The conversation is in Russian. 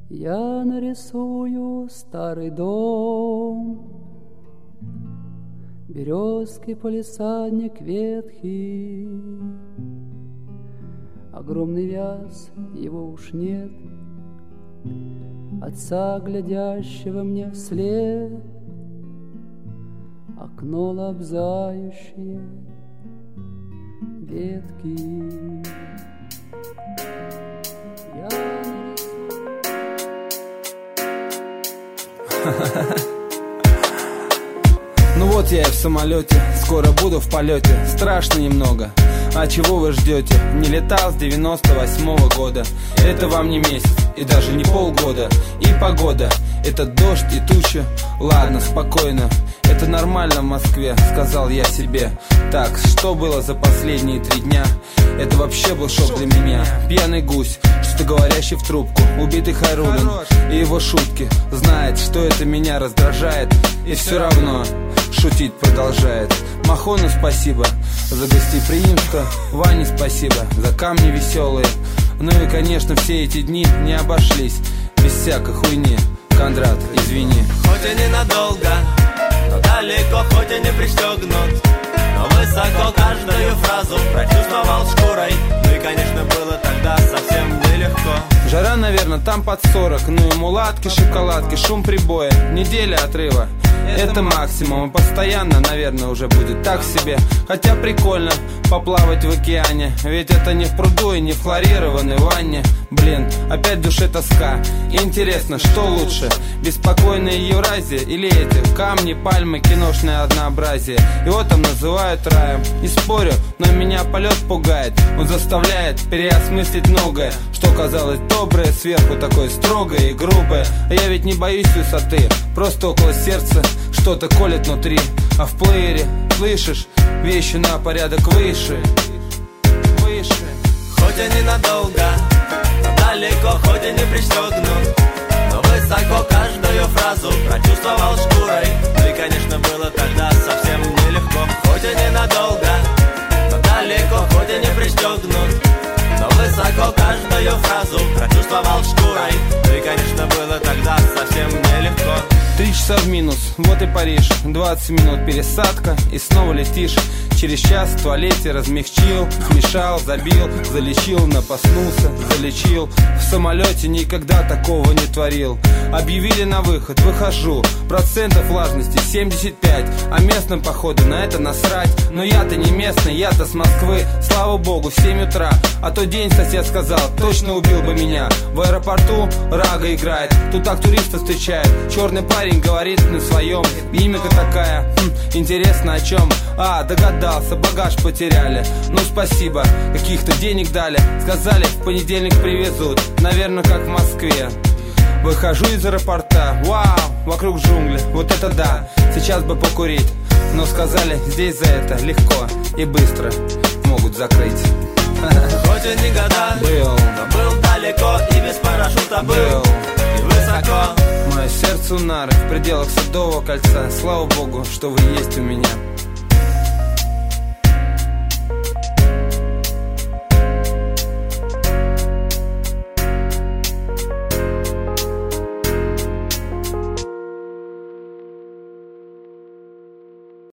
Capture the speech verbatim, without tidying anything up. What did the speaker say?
Я нарисую старый дом, березки, палисадник ветхий, огромный вяз, его уж нет, отца, глядящего мне вслед, окно лобзающее ветки. Я Ну вот я и в самолете, скоро буду в полете. Страшно немного, а чего вы ждете? Не летал с девяносто восьмого года. Это вам не месяц и даже не полгода. И погода, это дождь и туча. Ладно, спокойно, это нормально в Москве, сказал я себе. Так, что было за последние три дня? Это вообще был шок для меня. Пьяный гусь, что-то говорящий в трубку, убитый Хайруллин и его шутки. Знает, что это меня раздражает, и все равно шутить продолжает. Махону спасибо за гостеприимство, Ване спасибо за камни веселые. Ну и, конечно, все эти дни не обошлись без всякой хуйни. Кондрат, извини. Хоть и ненадолго, но далеко, хоть и не пристегнут, но высоко каждую фразу прочувствовал шкурой. Ну и, конечно, было тогда совсем нелегко. Жара, наверное, там под сорок. Ну и мулатки, шоколадки, шум прибоя. Неделя отрыва, это максимум. И постоянно, наверное, уже будет так себе. Хотя прикольно поплавать в океане, ведь это не в пруду и не в хлорированной ванне. Блин, опять в душе тоска. Интересно, что лучше, беспокойная Евразия или эти камни, пальмы, киношное однообразие? Его там называют раем. Не спорю, но меня полет пугает. Он заставляет переосмыслить многое, что казалось доброе, сверху такое строгое и грубое. А я ведь не боюсь высоты, просто около сердца что-то колет внутри. А в плеере, слышишь, вещи на порядок выше, выше. Хоть и ненадолго, но далеко, хоть и не пристегнут, но высоко каждую фразу прочувствовал шкурой. Ну и, конечно, было тогда совсем нелегко. Хоть и ненадолго, но далеко, хоть и не пристегнут, но высоко каждую фразу прочувствовал шкурой. Ну и, конечно, было тогда совсем нелегко. Три часа в минус, вот и Париж. Двадцать минут пересадка, и снова летишь. Через час в туалете размягчил, смешал, забил, залечил, напоснулся, залечил. В самолете никогда такого не творил. Объявили на выход, выхожу. Процентов влажности семьдесят пять, а местным, походу, на это насрать. Но я-то не местный, я-то с Москвы. Слава богу, в семь утра. А то день сосед сказал, точно убил бы меня. В аэропорту Рага играет, тут так туристов встречают. Черный парень говорит на своем, имя-ка такая, хм, интересно о чем? А, догадался, багаж потеряли. Ну спасибо, каких-то денег дали. Сказали, в понедельник привезут, наверное, как в Москве. Выхожу из аэропорта, вау, вокруг джунгли, вот это да. Сейчас бы покурить, но сказали, здесь за это легко и быстро могут закрыть. Хоть и не года, был, но был далеко и без парашюта был, был. И высоко. Мое сердце у нары в пределах Садового кольца. Слава богу, что вы есть у меня.